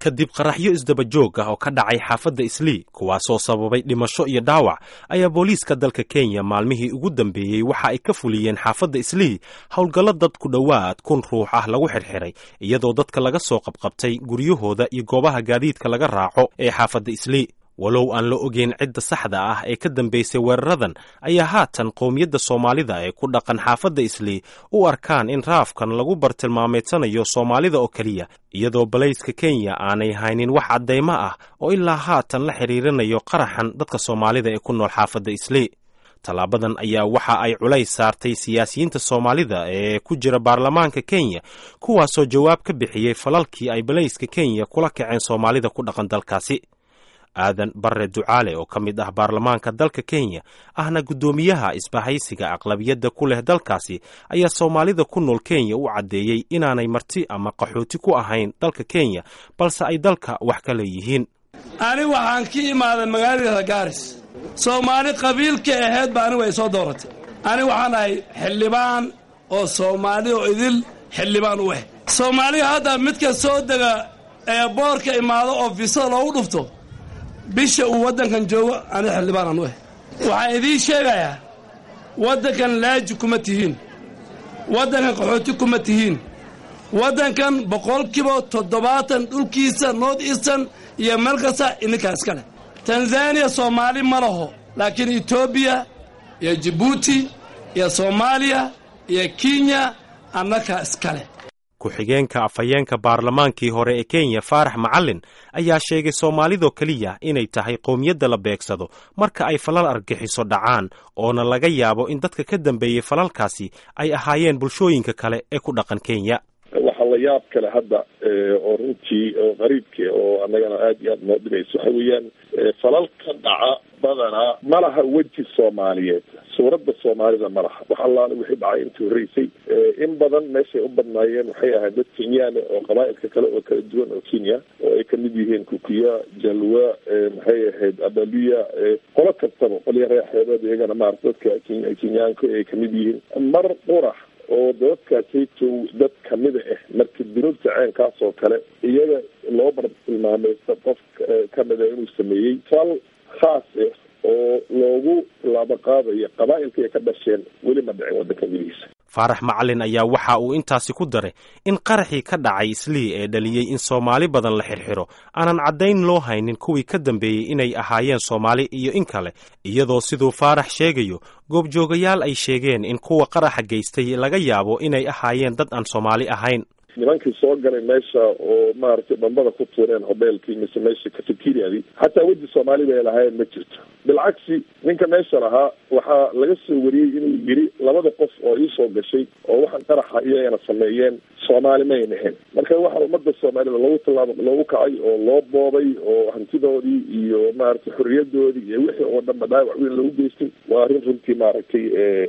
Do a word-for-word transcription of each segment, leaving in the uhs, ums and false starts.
kadib qaraxyo isdaba joog ah oo ka dhacay xaafadda Islii kuwaasoo sababay dhimasho iyo dhaawac ayaa booliiska dalka Kenya maalmihii ugu dambeeyay waxa ay ka fuliyeen xaafadda Islii howlgallo dad ku dhowaad kun ruux ah lagu xirxiray iyadoo dadka laga soo qabqabtay guryahooda iyo goobaha gaadiidka laga raaco ee xaafadda Islii. walow aan la ogeyn cidda saxda ah ee ka dambeysay weeraradan ayaa haatan qowmiyadda Soomaalida ee ku dhaqan xaafadda Islii u arkaan in raafkan lagu bartilmaameedsanayo Soomaalida oo kaliya iyadoo balayska Kenya aanay haynin wax cadeymo ah oo ilaa haatan la xiriirinayo qaraxan dadka Soomaalida ee ku nool xaafadda Islii. talaabadan ayaa waxa ay culays saartay siyaasiyiinta Soomaalida ee ku jira baarlamaanka Kenya kuwaasoo jawaab ka bixiyay falalkii ay balayska Kenya kula kaceen Soomaalida ku dhaqan dalkaasi. aadan barre ducaale oo ka mid ah baarlamaanka dalka Kenya ahna guddoomiyaha isbahaysiga aqlabiyadda ku leh dalkaasi ayaa Soomaalida ku nool Kenya u cadeeyay inaanay marti ama qaxooti ku ahayn dalka Kenya balse ay dalka wax ka leeyihiin. ani waxaan ka imaaday magaalada Gaaris Soomaali qabiilka ahayd baan way soo dooratay ani waxaan ahay xildhibaan oo Soomaali oo idil xildhibaan u ah Soomaali hadda mid ka soo daga ee boorka imaado officer loo dhufto bisha uu wadankan joogo ani xildhibaan aan u ah waxaan idin sheegayaa wadankan laaji kuma tihiin wadankan qaxooti kuma tihiin wadankan boqolkiiba toddobaatan dhulkiisa North Eastern iyo meel kasta ininka iskale. Tanzania Soomaali ma laho laakiin Ethiopia iyo Djibouti iyo Soomaaliya iyo Kenya annaka iskale. ku-xigeenka afhayeenka baarlamaankii hore ee Kenya Faarax Macallin ayaa sheegay Soomaalida kaliya inay tahay qowmiyadda la beegsado marka ay falal argaxiso dhacaan oona laga yaabo in dadka ka dambeeyay falalkaasi ay ahaayeen bulshooyinka kale ee ku dhaqan Kenya. waxa la yaab kale hadda oo runtii oo qariibka oo annagana aad iyo aad noo dhibayso waxa weeyaan falalka dhaca badanaa malaha weji Soomaaliyeed suuradda Soomaalida malaha waxa allaana wixii dhacay intii horeysay in badan meeshay u badnaayeen waxay ahayd dad Kenyaan oo qabaa'ilka kale oo kala duwan oo Kenya oo ay ka mid yihiin Kikuya, Jalwa, maxay ahayd Abaluya, qolo kastaba qoliya reexeedood iyagana maaragtay dadka Kenyaanka ay ka mid yihiin mar qurax oo dadkaasi dad kamid ah markii duruubta caankaas oo kale iyaga loo bartilmaameesto qof kamid ah inuu sameeyay fal khaas ah oo loogu laaba qaadayo qabaa'ilka ay ka dhasheen weli ma dhicin wadanka gudihiisa. Faarax Macallin ayaa waxa uu intaasi ku daray in qaraxii ka dhacay Islii ee dhaliyay in Soomaali badan la xirxiro aanan cadayn loo haynin kuwii ka dambeeyay inay ahaayeen Soomaali iyo in kale iyadoo sidoo Faarax sheegayo goobjoogayaal ay sheegeen in kuwa qaraxa geystay laga yaabo inay ahaayeen dad aan Soomaali ahayn. nimankii soo galay meesha oo maaragtay dambada ku tuureen hoteelkii mise meesha cafeteriadii xataa weji Soomaali bay lahaayeen ma jirto bilcagsi ninka meesha lahaa waxaa laga soo wariyey inuu yiri labada qof oo ii soo gashay oo waxaan qaraxa iyagana sameeyeen Soomaali ma ahayn marka waxa ummadda Soomaalida loogu tallaabo loogu kacay oo loo boobay oo hantidoodii iyo maaragtay xorriyadoodii iyo wixii oo dhan dhaawac weyn loogu geystay waa arrin runtii maaragtay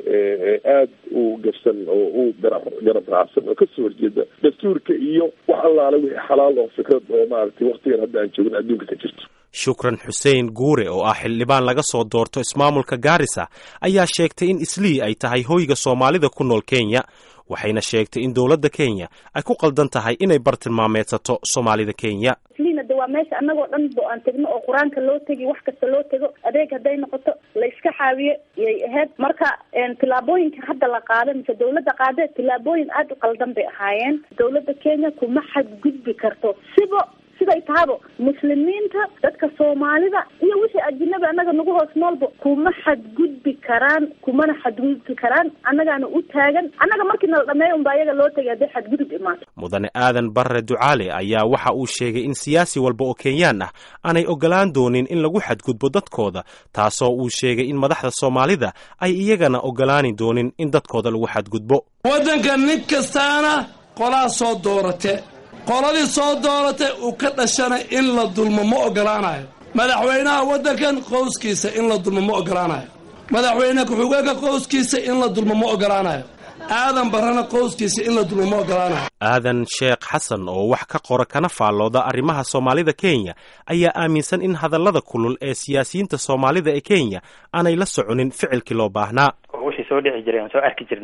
ee aad u gafsan oo u garab raacsan oo ka soo horjeeda dastuurka iyo wax allaale wixii xalaal oo fikrad oo maaragtay waqtigan hadda aan joogin adduunka ka jirto. Shukran Xuseen Guure oo ah xildhibaan laga soo doorto ismaamulka Gaarisa ayaa sheegtay in Islii ay tahay hoyga Soomaalida ku nool Kenya waxayna sheegtay in dawladda Kenya ay ku qaldan tahay inay bartilmaameedsato Soomaalida Kenya. Islii waa meesha annagoo dhan oo aan tagno oo quraanka loo tagi wax kasta loo tago adeeg haday noqoto la iska xaawiyo yay ahayd marka tilaabooyinka hadda la qaaday mise dawladda qaaday tilaabooyin aad u qaldan bay ahaayeen. dawladda Kenya kuma xad gudbi karto sibo siday taabo muslimiinta dadka Soomaalida iyo wixii ajnabi anaga nagu hoos noolba kuma xad gudbi karaan kumana xad gudbi karaan annagana u taagan annaga markii la dhameeyo un baa iyaga loo tagay hadii xad gudub imaato. mudane aadan barre ducaale ayaa waxa uu sheegay in siyaasi walba oo Kenyaan ah aanay ogolaan doonin in lagu xadgudbo dadkooda taasoo uu sheegay in madaxda Soomaalida ay iyagana ogolaani doonin in dadkooda lagu xadgudbo. wadanka nin kastaana qolaa soo doorate qoladii soo dooratay uu ka dhashanay in la dulmo ma ogolaanayo madaxweynaha wadankan qowskiisa in la dulmo ma ogolaanayo madaxweynaha ku-xigeenka qowskiisa in la dulmo ma ogolaanayo aadan barana qowskiisa in la dulmo ma ogolaanayo. aadan sheekh xasan oo wax ka qora kana faallooda arrimaha Soomaalida Kenya ayaa aaminsan in hadallada kulul ee siyaasiyiinta Soomaalida ee Kenya aanay la soconin ficilkii loo baahnaa. wixii soo dhici jiray aan soo arki jirnay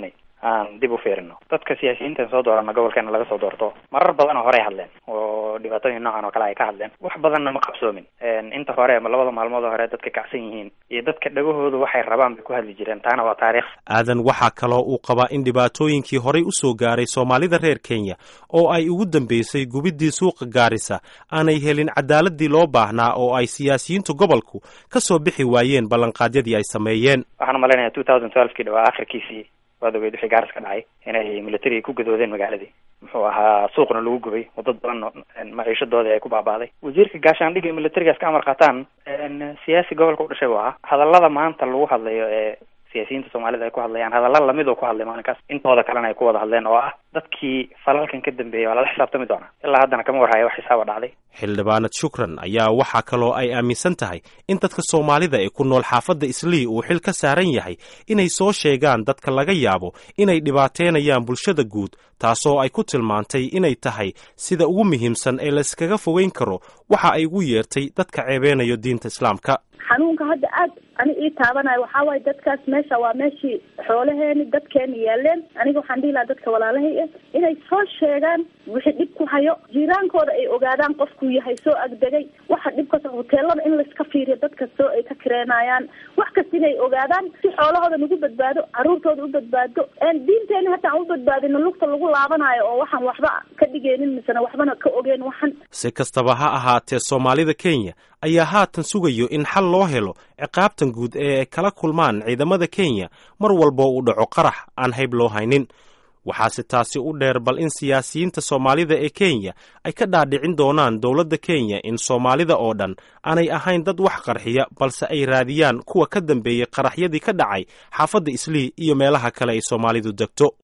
aan dib u fiirino. dadka siyaasiyiinta soo doorana gobolkeena laga soo doorto marar badan oo hore ay hadleen oo dhibaatooyin noocan oo kale ay ka hadleen, wax badanna ma qabsoomin. inta hore ama labada maalmood hore dadka kacsan yihiin iyo dadka dhagahoodu waxay rabaan bay ku hadli jireen, taana waa taariikh. aadan waxaa kaloo uu qabaa in dhibaatooyinkii horey u soo gaaray soomaalida reer Kenya oo ay ugu dambeysay gubidii suuqa Gaarisa aanay helin cadaaladii loo baahnaa oo ay siyaasiyiintu gobolku ka soo bixi waayeen ballanqaadyadii ay sameeyeen. waxaan maleynayaa two thousand twelve kii dhawaa akhirkiisii waad ogeyd wixii Gaarisa ka dhacay inay military ku gadoodeen magaaladii, muxuu ahaa suuqna lagu gubay oo dad badan maciishadooda ay ku baabaaday. wasiirka gaashaandhigga iyo militarigaas ka amar qaataan siyaasi gobolka u dhashay buu ahaa. hadallada maanta lagu hadlayo ee siyaasiyiinta Soomaalida ay ku hadlayaan hadallo lamid oo ku hadlay maalinkaas intooda kalena ay ku wada hadleen oo ah dadkii falalkan ka dambeeyay waa lala xisaabtami doonaa. ilaa haddana kama warhayo wax xisaaba dhacday. xildhibaanad Shukran ayaa waxaa kaloo ay aaminsan tahay in dadka Soomaalida ee ku nool xaafadda Islii uu xil ka saaran yahay inay soo sheegaan dadka laga yaabo inay dhibaateynayaan bulshada guud, taasoo ay ku tilmaantay inay tahay sida ugu muhiimsan ee la iskaga fogeyn karo waxa ay ugu yeertay dadka ceebeenayo diinta Islaamka. xanuunka hadda aad ani ii taabanayo waxaa waaye dadkaas meesha waa meeshii xoolaheeni dadkeeni yaaleen. aniga waxaan dhihi lahaa dadka walaalahay ah inay soo sheegaan wixii dhib ku hayo, jiiraankooda ay ogaadaan qofkuu yahay soo agdegay, waxa dhibkas hoteelada in layska fiiriyo dad kastoo ay ka kireenayaan, wax kasta inay ogaadaan si xoolahooda nagu badbaado, caruurtooda u badbaado, diinteeni hataan u badbaadino lugta lagu laabanayo oo waxaan waxba ka dhigeenin misena waxbana ka ogeen waxan. si kastaba ha ahaatee Soomaalida Kenya ayaa haatan sugayo in xal loo helo ciqaabtan guud ee ay kala kulmaan ciidamada Kenya mar walba uu dhaco qarax aan hayb loo haynin. waxaase taasi u dheer bal in siyaasiyiinta Soomaalida ee Kenya ay ka dhaadhicin doonaan dowladda Kenya in Soomaalida oo dhan aanay ahayn dad wax qarxiya, balse ay raadiyaan kuwa ka dambeeyay qaraxyadii ka dhacay xaafadda Islii iyo meelaha kale ay Soomaalidu degto.